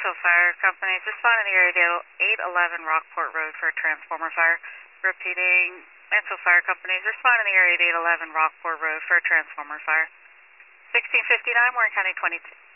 Mansfield Fire Company, respond in the area to 811 Rockport Road for a transformer fire. Repeating, Mansfield Fire Company, respond in the area to 811 Rockport Road for a transformer fire. 1659, Warren County 22.